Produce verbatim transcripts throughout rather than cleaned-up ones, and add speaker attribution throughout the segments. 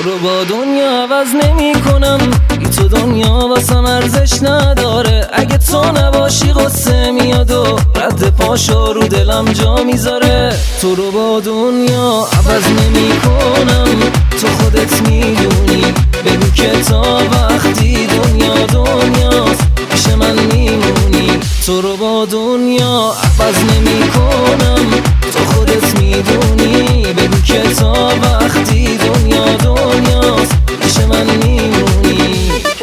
Speaker 1: رو با دنیا عوض نمی کنم، بی تو دنیا واسم ارزش نداره. اگه تو نباشی غصه میاد و رد پاشو رو دلم جا میذاره. تو رو با دنیا عوض نمی کنم، تو خودت میدونی. بگو که تا وقتی دنیا دنیاست پیش من میمونی. تو رو با دنیا عوض نمی کنم، تو خودت میدونی. بگو که تا وقتی دنیا دنیاست پیش من میمونی.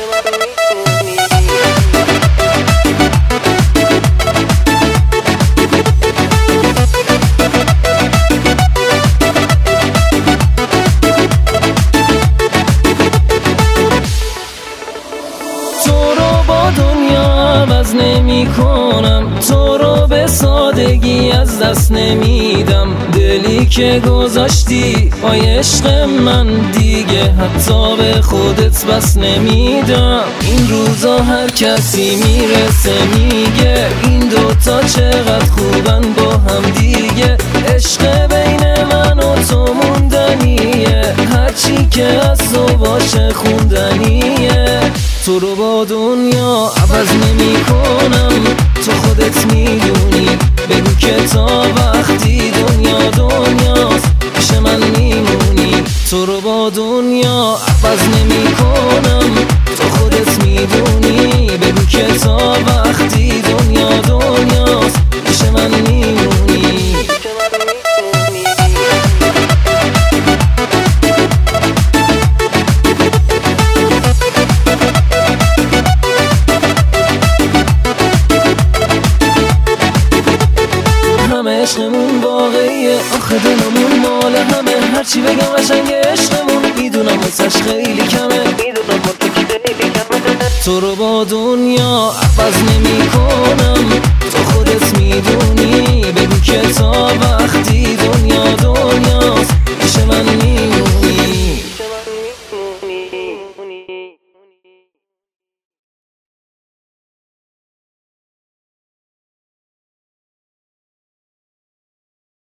Speaker 1: عوض نمی کنم، تو رو به سادگی از دست نمیدم. دلی که گذاشتی با عشق من دیگه حتی به خودت بس نمیدم. این روزا هر کسی میرسه میگه این دوتا چقدر خوبن با هم دیگه. عشق بین من و تو موندنیه، هرچی که از تو باشه خوندنیه. تو رو با دنیا عوض نمی کنم، تو خودت میدونی. بگو که تا وقتی دنیا دنیاست پیش من میمونی. تو رو با دنیا عوض نمی کنم، تو خودت میدونی. بگو که تا وقتی دنیا دنیاست پیش من میمونی. عشقمون واقعیه، آخه دلمون مال همه. هرچی بگم قشنگ عشقمون، میدونم واسش خیلی کمه، میدونم واسش خیلی کمه. تو رو با دنیا عوض نمی کنم، تو خودت میدونی. بگو که تا وقتی دنیا دنیا